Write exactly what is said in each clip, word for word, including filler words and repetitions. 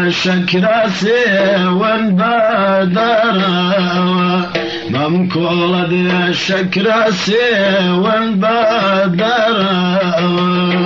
شكراسي وانبادروا ممكولة شكراسي وانبادروا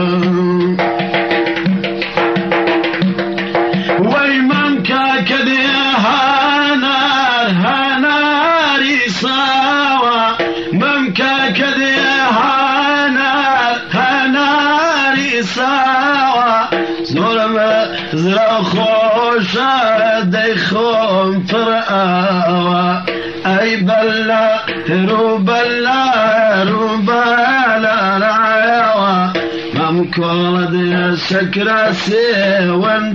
ويمنكا كدي هانار هاناري ساوا ممكا كدي هانار هاناري ساوا زورما زرا خوشا ديخون فرقاوا اي بلا رو بلا رو بلا رايوا ممكولة شكراسي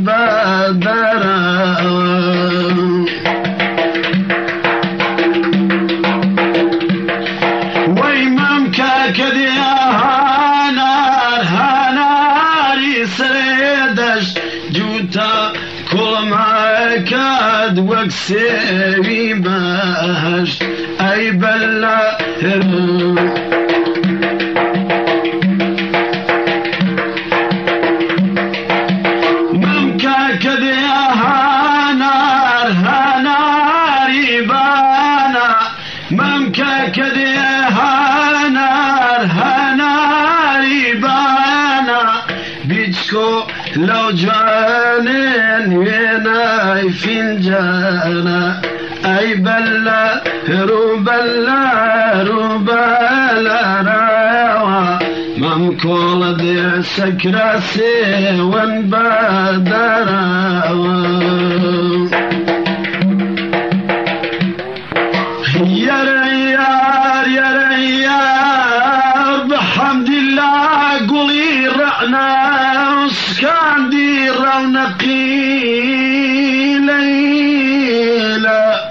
وانبادروا ويممكا كدي هانار هاناري سريدش جوتا كل معكاد وكسيري باش اي بلا ممكا كدي هانار هاناري بانا ممكا كدي هانار هاناري بانا بيتشكو لو جانين ويناي فنجانا اي بلا رو بلا رو بلا راوا ممكولة دي سكراسي وانبادروا يا ريار يا ريار بحمد الله قولي رعنا وسكان دي رونقي ليلة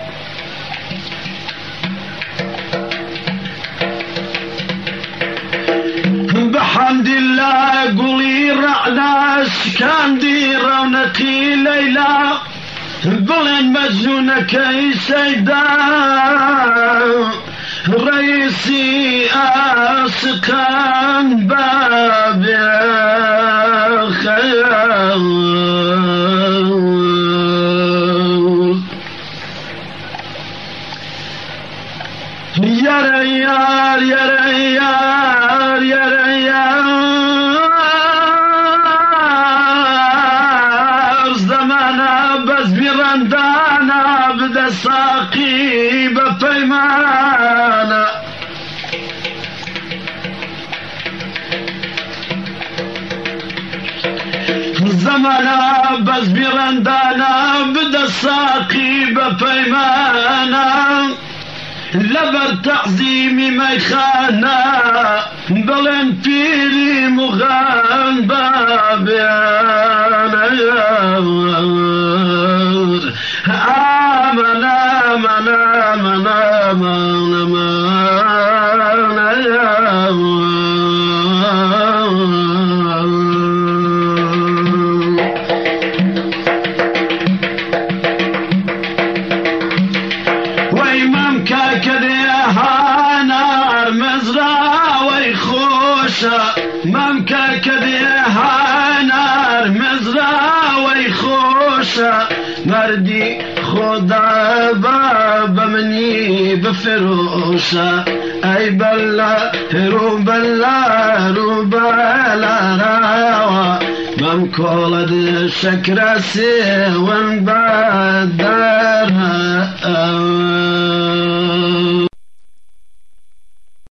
بحمد الله قولي رعنا سكان دي رونقي ليلة بلين مجنونك يا سيدا رئيسي أسكن باب خيال يا ريال يا ريال يا ريال زمانا بس برندانا بدا ساقي بفيمانا زمانا بس برندانا بدا ساقي بفيمانا لبر تعظيمي ميخانا بلن فيري مغان بابيانا آمن آمن آمن آمن ممكا كدي هانار مزرا ويخوشا مردي خدا بابا مني بفروشا اي بلا رو بلا رو بلا راوا ممكولة شكراسي وانبادروا